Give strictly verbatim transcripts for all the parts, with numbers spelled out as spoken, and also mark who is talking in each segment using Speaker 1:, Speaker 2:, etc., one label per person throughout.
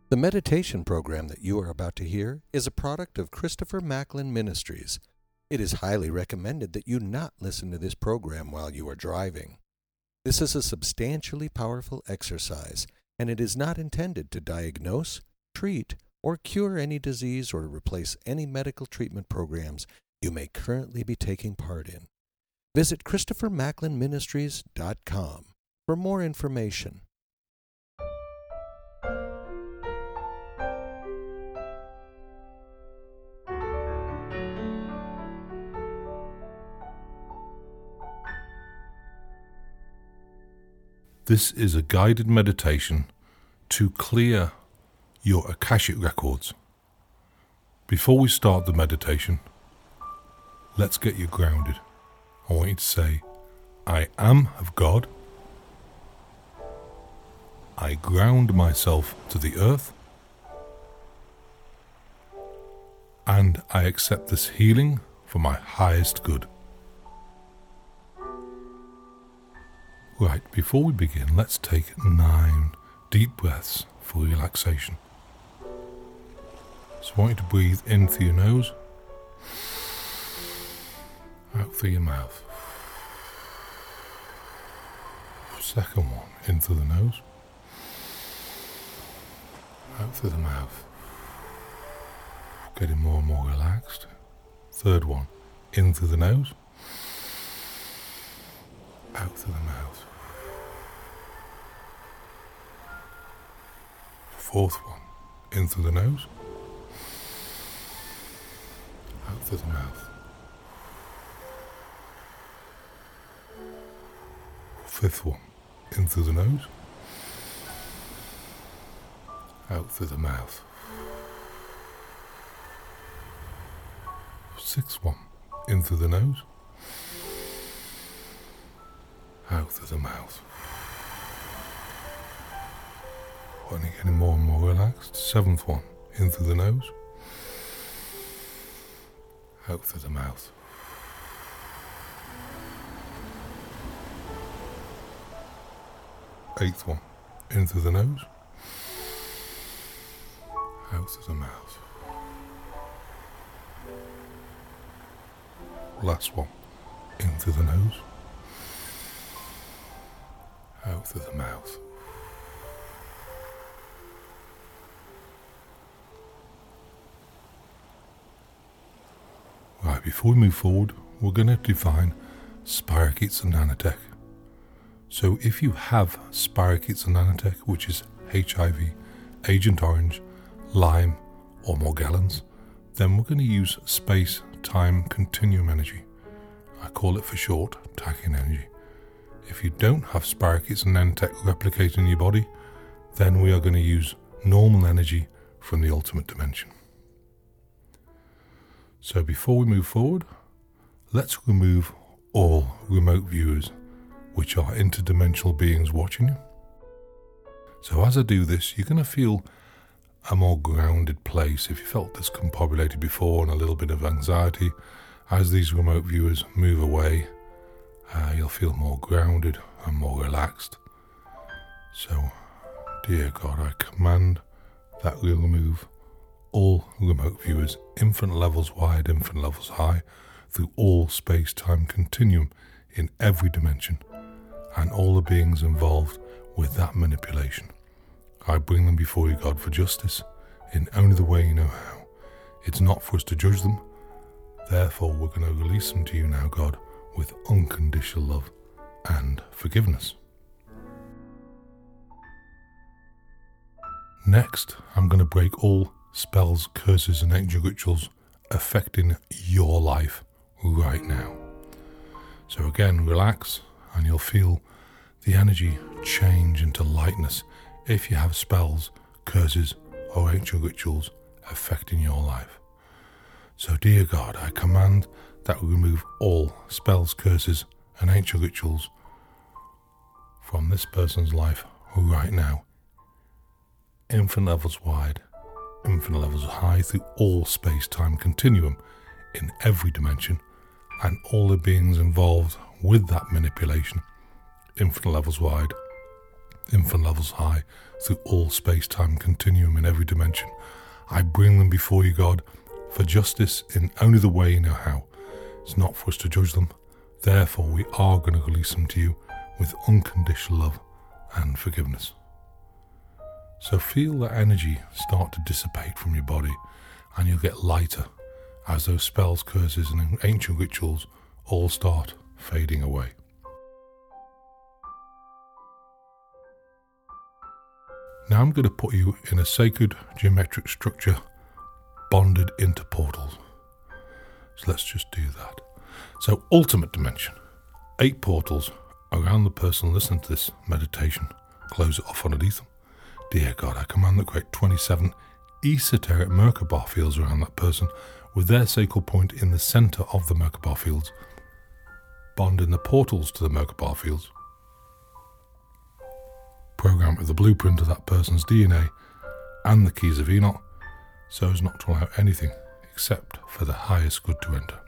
Speaker 1: The meditation program that you are about to hear is a product of Christopher Macklin Ministries. It is highly recommended that you not listen to this program while you are driving. This is a substantially powerful exercise, and it is not intended to diagnose, treat, or cure any disease or to replace any medical treatment programs you may currently be taking part in. Visit Christopher Macklin Ministries dot com for more information.
Speaker 2: This is a guided meditation to clear your Akashic records. Before we start the meditation, let's get you grounded. I want you to say, I am of God. I ground myself to the earth. And I accept this healing for my highest good. Right, before we begin, let's take nine deep breaths for relaxation. So I want you to breathe in through your nose, out through your mouth. Second one, in through the nose, out through the mouth. Getting more and more relaxed. Third one, in through the nose, out through the mouth. Fourth one, in through the nose, out through the mouth. Fifth one, in through the nose, out through the mouth. Sixth one, in through the nose, out through the mouth. When you're getting more and more relaxed. Seventh one, in through the nose, out through the mouth. Eighth one, in through the nose, out through the mouth. Last one, in through the nose, out through the mouth. Right, before we move forward, we're going to define Spirochetes and Nanotech. So if you have Spirochetes and Nanotech, which is H I V, Agent Orange, Lyme, or Morgellons, then we're going to use space-time continuum energy. I call it for short, tachyon energy. If you don't have Spirochetes and Nanotech replicated in your body, then we are going to use normal energy from the ultimate dimension. So before we move forward, let's remove all remote viewers, which are interdimensional beings watching you. So as I do this, you're going to feel a more grounded place. If you felt discombobulated before and a little bit of anxiety, as these remote viewers move away, uh, you'll feel more grounded and more relaxed. So, dear God, I command that we remove all remote viewers, infinite levels wide, infinite levels high, through all space-time continuum in every dimension, and all the beings involved with that manipulation. I bring them before you, God, for justice, in only the way you know how. It's not for us to judge them. Therefore, we're going to release them to you now, God, with unconditional love and forgiveness. Next, I'm going to break all spells, curses, and ancient rituals affecting your life right now. So again, relax, and you'll feel the energy change into lightness if you have spells, curses, or ancient rituals affecting your life. So dear God, I command that we remove all spells, curses, and ancient rituals from this person's life right now. Infinite levels wide, infinite levels high, through all space-time continuum in every dimension, and all the beings involved with that manipulation, infinite levels wide, infinite levels high, through all space-time continuum in every dimension. I bring them before you, God, for justice in only the way you know how. It's not for us to judge them. Therefore, we are going to release them to you with unconditional love and forgiveness. So feel that energy start to dissipate from your body, and you'll get lighter as those spells, curses, and ancient rituals all start fading away. Now I'm going to put you in a sacred geometric structure bonded into portals. So let's just do that. So ultimate dimension, eight portals around the person listening to this meditation. Close it off underneath them. Dear God, I command that create twenty-seven esoteric Merkaba fields around that person with their sacred point in the centre of the Merkaba fields, bonding the portals to the Merkaba fields. Program with the blueprint of that person's D N A and the keys of Enoch, so as not to allow anything except for the highest good to enter.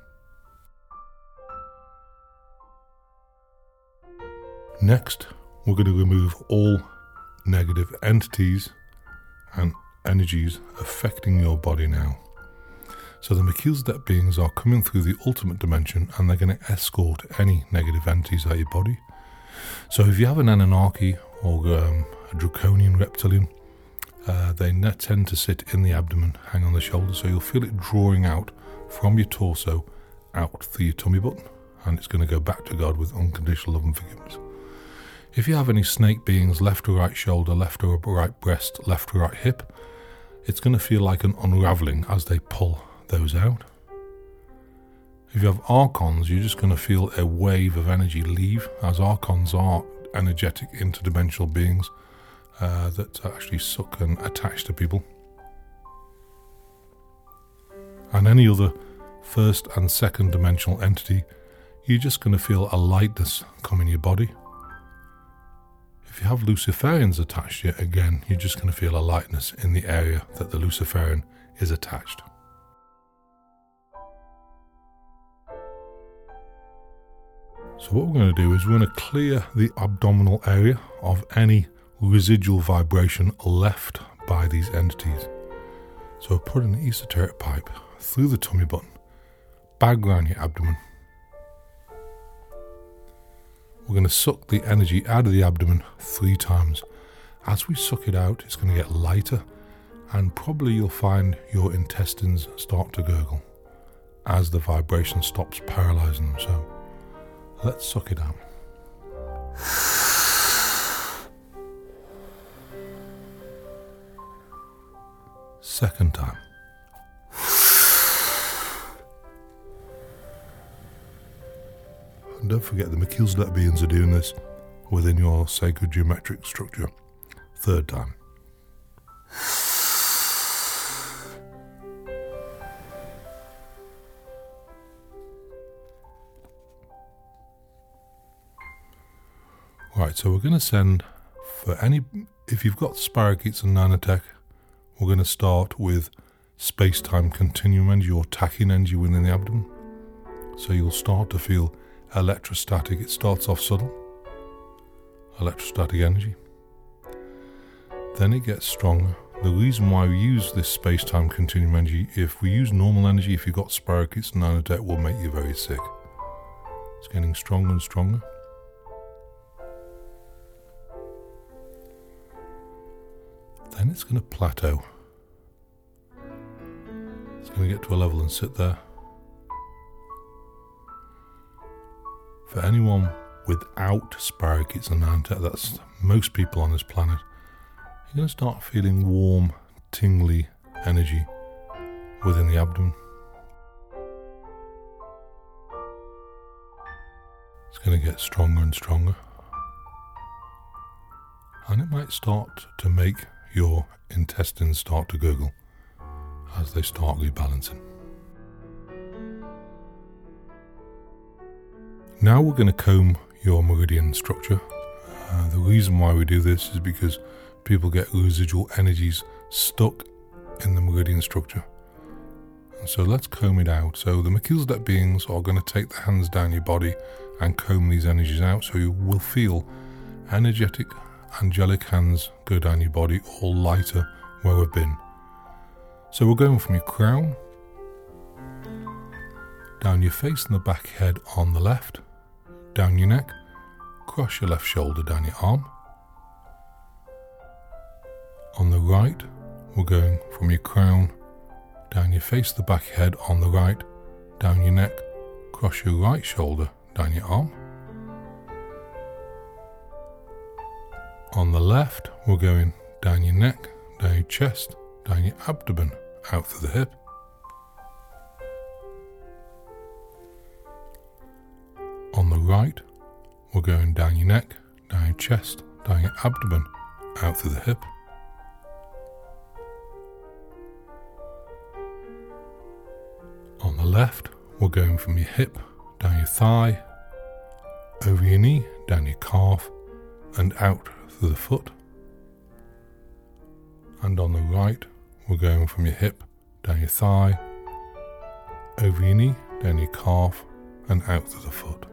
Speaker 2: Next, we're going to remove all negative entities and energies affecting your body now. So the Melchizedek beings are coming through the ultimate dimension, and they're going to escort any negative entities out of your body. So if you have an Anunnaki or um, a draconian reptilian, uh, they tend to sit in the abdomen, hang on the shoulder, so you'll feel it drawing out from your torso out through your tummy button, and it's going to go back to God with unconditional love and forgiveness. If you have any snake beings, left or right shoulder, left or right breast, left or right hip, it's going to feel like an unravelling as they pull those out. If you have archons, you're just going to feel a wave of energy leave, as archons are energetic interdimensional beings uh, that actually suck and attach to people. And any other first and second dimensional entity, you're just going to feel a lightness come in your body. If you have Luciferians attached to you, again, you're just going to feel a lightness in the area that the Luciferian is attached. So what we're going to do is we're going to clear the abdominal area of any residual vibration left by these entities. So put an esoteric pipe through the tummy button, bag around your abdomen. We're going to suck the energy out of the abdomen three times. As we suck it out, it's going to get lighter, and probably you'll find your intestines start to gurgle as the vibration stops paralysing them. So let's suck it out. Second time. And don't forget the Melchizedek beings are doing this within your sacred geometric structure. Third time. Right, so we're going to send for any, if you've got Spirochetes and Nanotech, we're going to start with space-time continuum energy or tachyon energy within the abdomen. So you'll start to feel electrostatic. It starts off subtle, electrostatic energy. Then it gets stronger. The reason why we use this space-time continuum energy, if we use normal energy, if you've got Spirochetes and Nanotech, will make you very sick. It's getting stronger and stronger. Then it's going to plateau. It's going to get to a level and sit there. For anyone without Spirochetes and Nanotech, that's most people on this planet, you're going to start feeling warm, tingly energy within the abdomen. It's going to get stronger and stronger. And it might start to make your intestines start to gurgle as they start rebalancing. Now we're going to comb your meridian structure. Uh, the reason why we do this is because people get residual energies stuck in the meridian structure. And so let's comb it out. So the Melchizedek beings are going to take their hands down your body and comb these energies out, so you will feel energetic angelic hands go down your body, all lighter where we've been. So we're going from your crown, down your face and the back head on the left, down your neck, across your left shoulder, down your arm. On the right, we're going from your crown, down your face, the back head on the right, down your neck, across your right shoulder, down your arm. On the left, we're going down your neck, down your chest, down your abdomen, out through the hip. On the right, we're going down your neck, down your chest, down your abdomen, out through the hip. On the left, we're going from your hip, down your thigh, over your knee, down your calf, and out through the foot. And on the right, we're going from your hip, down your thigh, over your knee, down your calf, and out through the foot.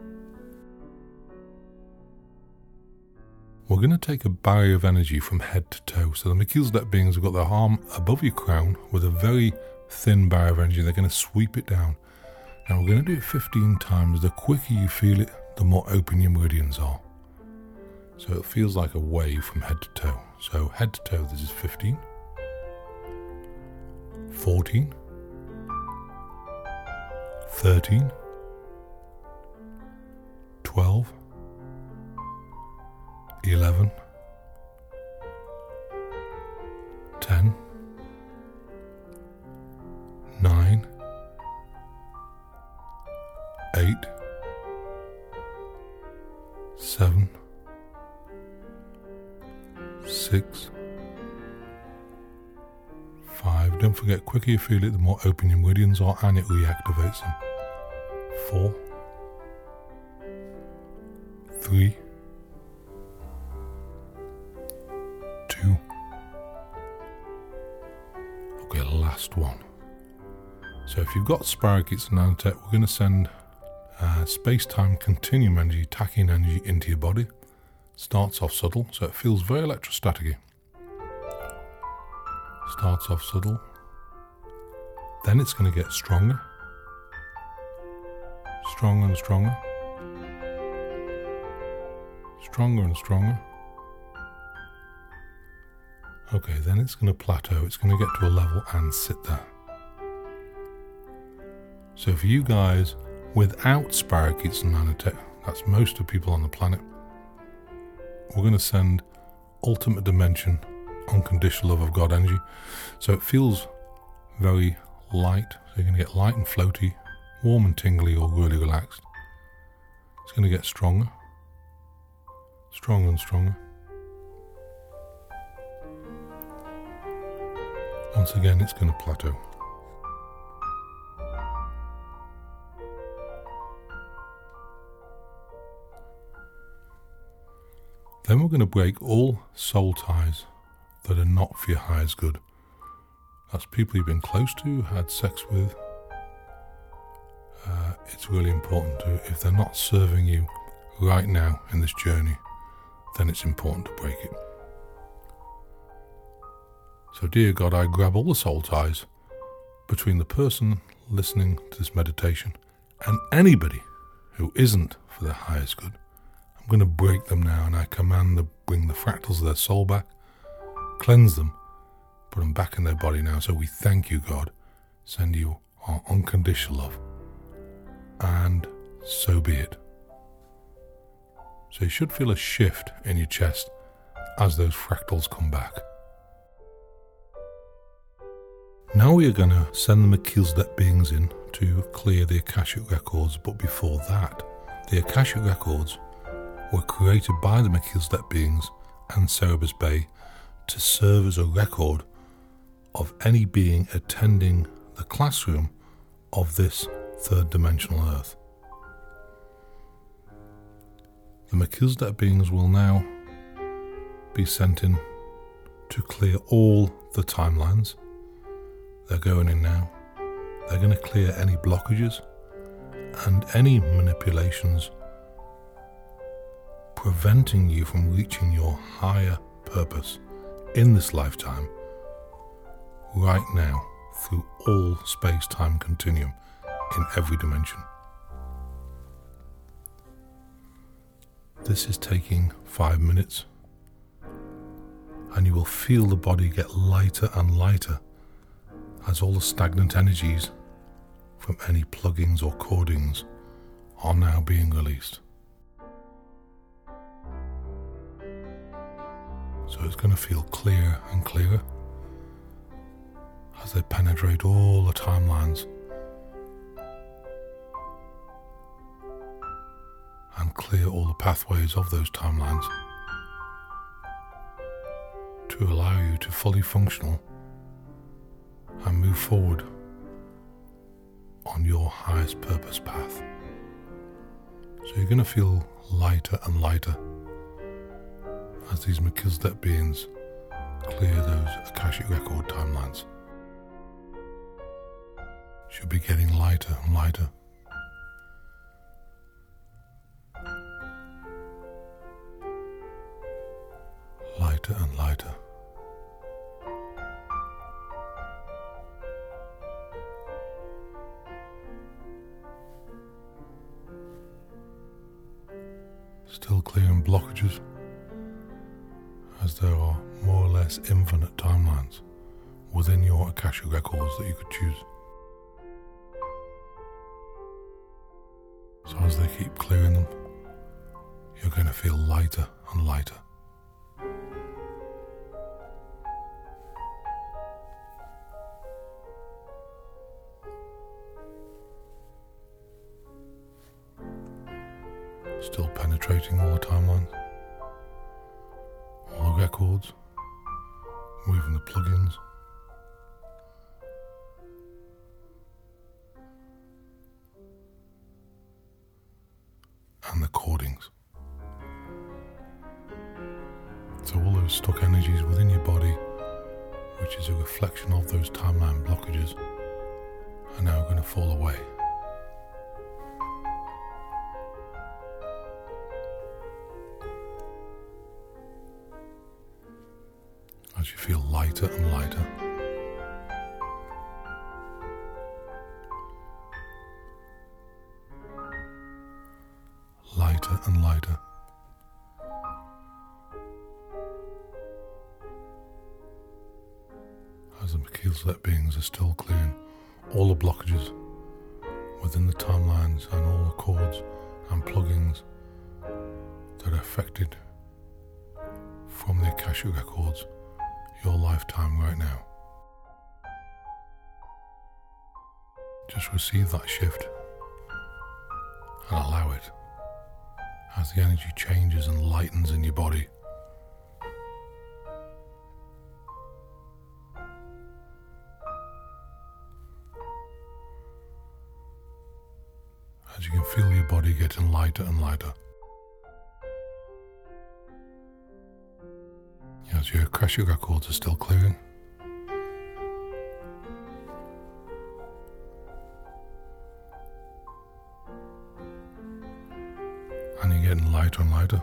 Speaker 2: We're going to take a barrier of energy from head to toe. So the Melchizedek beings have got their arm above your crown with a very thin barrier of energy. They're going to sweep it down. Now we're going to do it fifteen times. The quicker you feel it, the more open your meridians are. So it feels like a wave from head to toe. So head to toe, this is fifteen, fourteen, thirteen, twelve, eleven, ten, nine, eight, seven, six, five. Don't forget, quicker you feel it, the more open your meridians are, and it reactivates them. Four, three, two. Okay, last one. So if you've got Spirochetes and Nanotech, we're going to send uh, space-time continuum energy, tachyon energy into your body. Starts off subtle, so it feels very electrostatic-y. Starts off subtle. Then it's going to get stronger. Stronger and stronger. Stronger and stronger. Okay, then it's going to plateau. It's going to get to a level and sit there. So for you guys, without Spirochetes and Nanotech, that's most of the people on the planet, we're going to send ultimate dimension, unconditional love of God energy. So it feels very light. So you're going to get light and floaty, warm and tingly, or really relaxed. It's going to get stronger. Stronger and stronger. Once again, it's going to plateau. Then we're going to break all soul ties that are not for your highest good. That's people you've been close to, had sex with. Uh, it's really important to, if they're not serving you right now in this journey, then it's important to break it. So dear God, I grab all the soul ties between the person listening to this meditation and anybody who isn't for their highest good. I'm going to break them now, and I command to bring the fractals of their soul back, cleanse them, put them back in their body now. So we thank you, God. Send you our unconditional love. And so be it. So you should feel a shift in your chest as those fractals come back. Now we are going to send the Melchizedek beings in to clear the Akashic records, but before that, the Akashic records were created by the Melchizedek beings and Cerberus Bay to serve as a record of any being attending the classroom of this third dimensional earth. The Melchizedek beings will now be sent in to clear all the timelines. They're going in now. They're going to clear any blockages and any manipulations preventing you from reaching your higher purpose in this lifetime, right now, through all space-time continuum in every dimension. This is taking five minutes, and you will feel the body get lighter and lighter as all the stagnant energies from any pluggings or cordings are now being released. So it's going to feel clearer and clearer as they penetrate all the timelines and clear all the pathways of those timelines to allow you to fully functional and move forward on your highest purpose path. So you're going to feel lighter and lighter as these Melchizedek beings clear those Akashic Record timelines. Should be getting lighter and lighter. Lighter and lighter. Still clearing blockages, as there are more or less infinite timelines within your Akashic Records that you could choose. So as they keep clearing them, you're going to feel lighter and lighter. Still penetrating all the timelines, all the records, moving the plugins. And the cordings. So all those stuck energies within your body, which is a reflection of those timeline blockages, are now going to fall away. As you feel lighter and lighter. Lighter and lighter. As the Melchizedek beings are still clearing all the blockages within the timelines and all the cords and plugins that are affected from the Akashic Records, your lifetime right now. Just receive that shift and allow it as the energy changes and lightens in your body. As you can feel your body getting lighter and lighter. As your Akashic Records are still clearing. And you're getting lighter and lighter.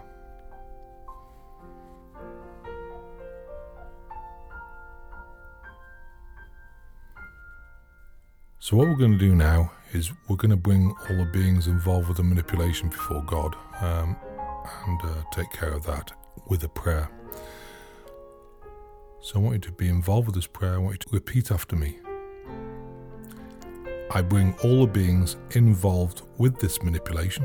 Speaker 2: So what we're going to do now is we're going to bring all the beings involved with the manipulation before God um, and uh, take care of that with a prayer. So I want you to be involved with this prayer. I want you to repeat after me. I bring all the beings involved with this manipulation,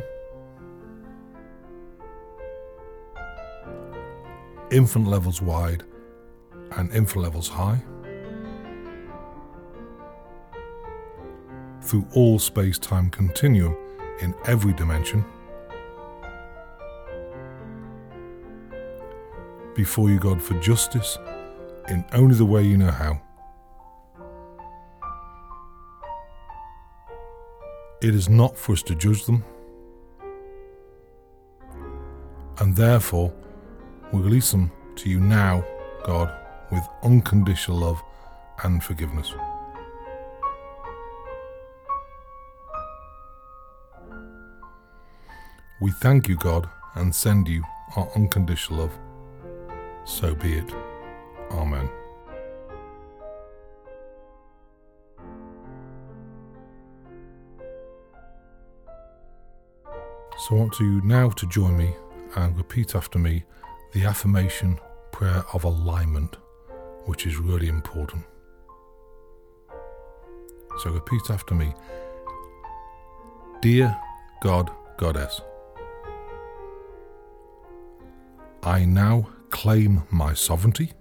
Speaker 2: infinite levels wide and infinite levels high, through all space-time continuum in every dimension, before you, God, for justice in only the way you know how. It is not for us to judge them, and therefore we release them to you now, God, with unconditional love and forgiveness. We thank you, God, and send you our unconditional love, so be it. Amen. So I want you now to join me and repeat after me the affirmation prayer of alignment, which is really important. So repeat after me. Dear God, Goddess, I now claim my sovereignty.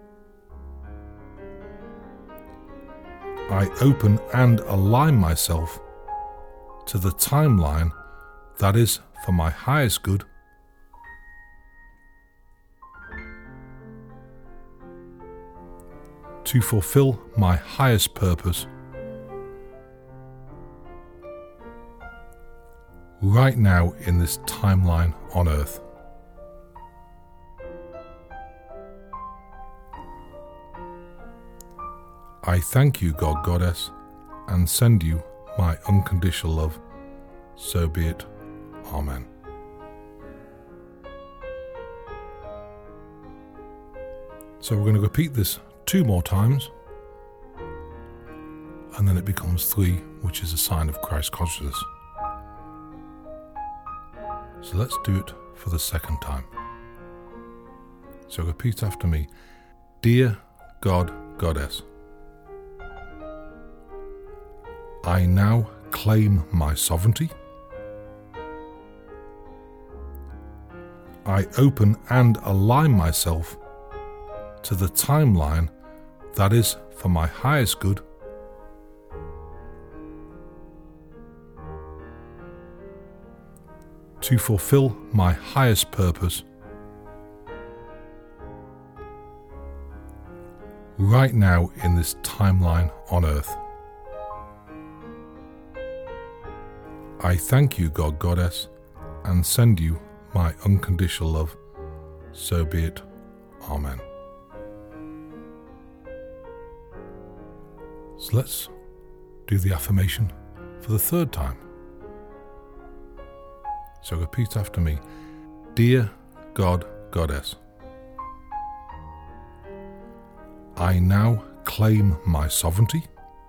Speaker 2: I open and align myself to the timeline that is for my highest good. To fulfill my highest purpose right now in this timeline on Earth. I thank you, God, Goddess, and send you my unconditional love. So be it. Amen. So we're going to repeat this two more times, and then it becomes three, which is a sign of Christ consciousness. So let's do it for the second time. So repeat after me. Dear God, Goddess, I now claim my sovereignty. I open and align myself to the timeline that is for my highest good. To fulfill my highest purpose right now in this timeline on Earth. I thank you, God, Goddess, and send you my unconditional love. So be it. Amen. So let's do the affirmation for the third time. So repeat after me. Dear God, Goddess, I now claim my sovereignty.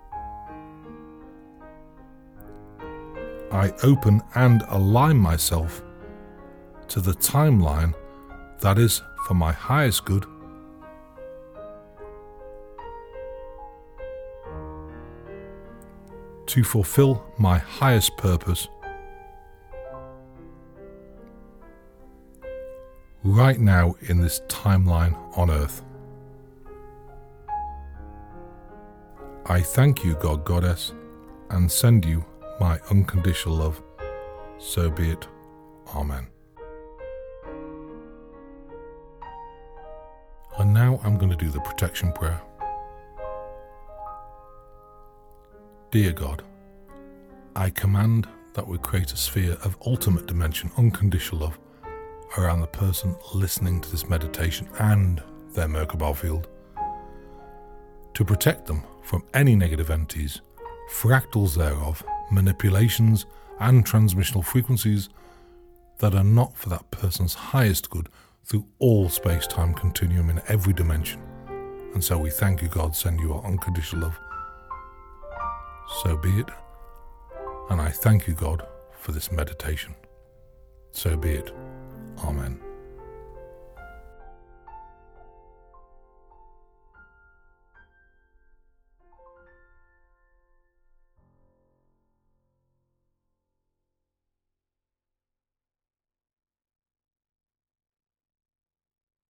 Speaker 2: I open and align myself to the timeline that is for my highest good. To fulfill my highest purpose right now in this timeline on Earth. I thank you, God, Goddess, and send you my unconditional love. So be it. Amen. And now I'm going to do the protection prayer. Dear God, I command that we create a sphere of ultimate dimension, unconditional love, around the person listening to this meditation and their Merkabah field, to protect them from any negative entities, fractals thereof, manipulations and transmissional frequencies that are not for that person's highest good through all space-time continuum in every dimension. And so we thank you, God, send you our unconditional love. So be it. And I thank you, God, for this meditation. So be it. Amen.